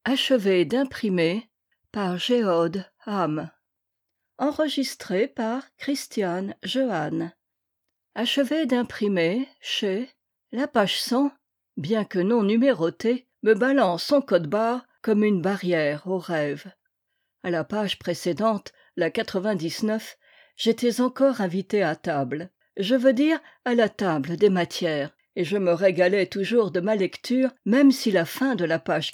Achevé d'imprimer par Géode Ham. Enregistré par Christiane Jehanne. Achevé d'imprimer chez La page 100, bien que non numérotée, me balance son code-barre comme une barrière au rêve. À la page précédente, la 99, j'étais encore invité à table. Je veux dire à la table des matières, et je me régalais toujours de ma lecture, même si la fin de la page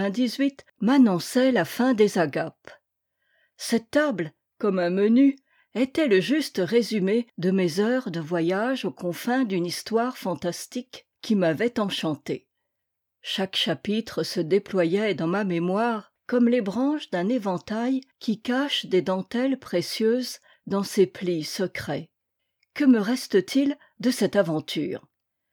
98 m'annonçait la fin des agapes. Cette table, comme un menu, était le juste résumé de mes heures de voyage aux confins d'une histoire fantastique qui m'avait enchanté. Chaque chapitre se déployait dans ma mémoire comme les branches d'un éventail qui cache des dentelles précieuses dans ses plis secrets. Que me reste-t-il de cette aventure ?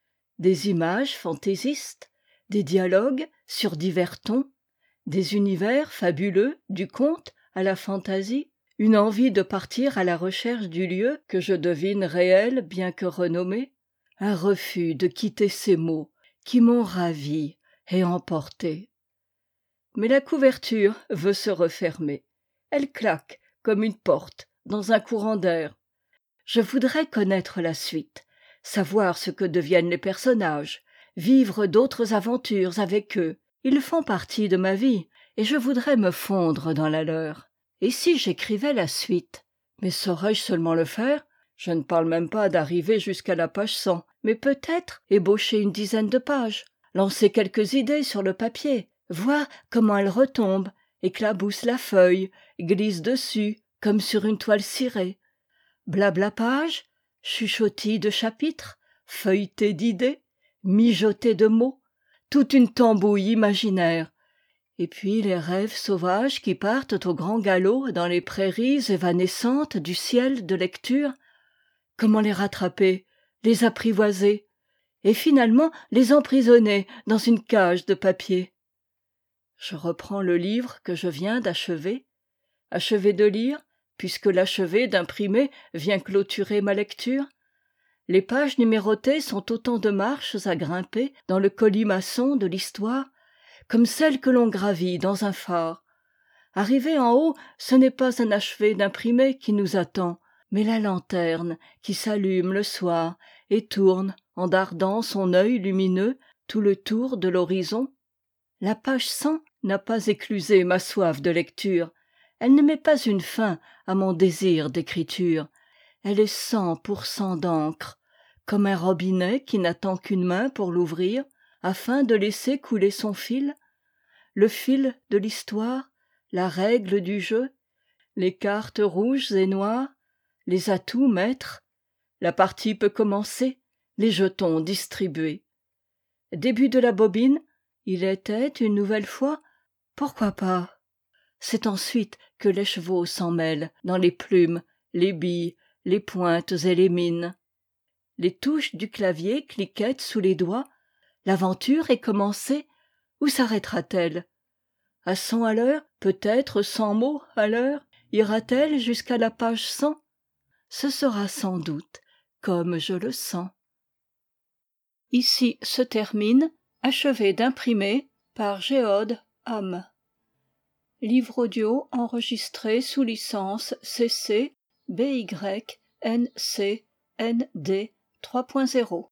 Des images fantaisistes, des dialogues sur divers tons, des univers fabuleux du conte à la fantaisie, une envie de partir à la recherche du lieu que je devine réel bien que renommé, un refus de quitter ces mots qui m'ont ravi et emporté. Mais la couverture veut se refermer. Elle claque comme une porte dans un courant d'air. Je voudrais connaître la suite, savoir ce que deviennent les personnages, vivre d'autres aventures avec eux. Ils font partie de ma vie, et je voudrais me fondre dans la leur. Et si j'écrivais la suite ? Mais saurais-je seulement le faire ? Je ne parle même pas d'arriver jusqu'à la page 100, mais peut-être ébaucher une dizaine de pages, lancer quelques idées sur le papier, voir comment elles retombent, éclaboussent la feuille, glissent dessus, comme sur une toile cirée. Blabla page, chuchotis de chapitres, feuilletés d'idées, mijotés de mots, toute une tambouille imaginaire. Et puis les rêves sauvages qui partent au grand galop dans les prairies évanescentes du ciel de lecture. Comment les rattraper, les apprivoiser, et finalement les emprisonner dans une cage de papier. Je reprends le livre que je viens d'achever, achever de lire, puisque l'achever d'imprimer vient clôturer ma lecture. Les pages numérotées sont autant de marches à grimper dans le colimaçon de l'histoire, comme celles que l'on gravit dans un phare. Arrivé en haut, ce n'est pas un achevé d'imprimer qui nous attend, mais la lanterne qui s'allume le soir et tourne, en dardant son œil lumineux, tout le tour de l'horizon. La page 100 n'a pas éclusé ma soif de lecture. Elle ne met pas une fin à mon désir d'écriture. Elle est 100% d'encre, comme un robinet qui n'attend qu'une main pour l'ouvrir, afin de laisser couler son fil. Le fil de l'histoire, la règle du jeu, les cartes rouges et noires, les atouts maîtres. La partie peut commencer, les jetons distribués. Début de la bobine, il était une nouvelle fois, pourquoi pas ? C'est ensuite que l'écheveau s'en mêle dans les plumes, les billes, les pointes et les mines. Les touches du clavier cliquettent sous les doigts. L'aventure est commencée. Où s'arrêtera-t-elle ? À 100 à l'heure, peut-être 100 mots à l'heure, ira-t-elle jusqu'à la page 100 ? Ce sera sans doute comme je le sens. Ici se termine, achevé d'imprimer par Géode Ham. Livre audio enregistré sous licence CC BY NC ND 3.0.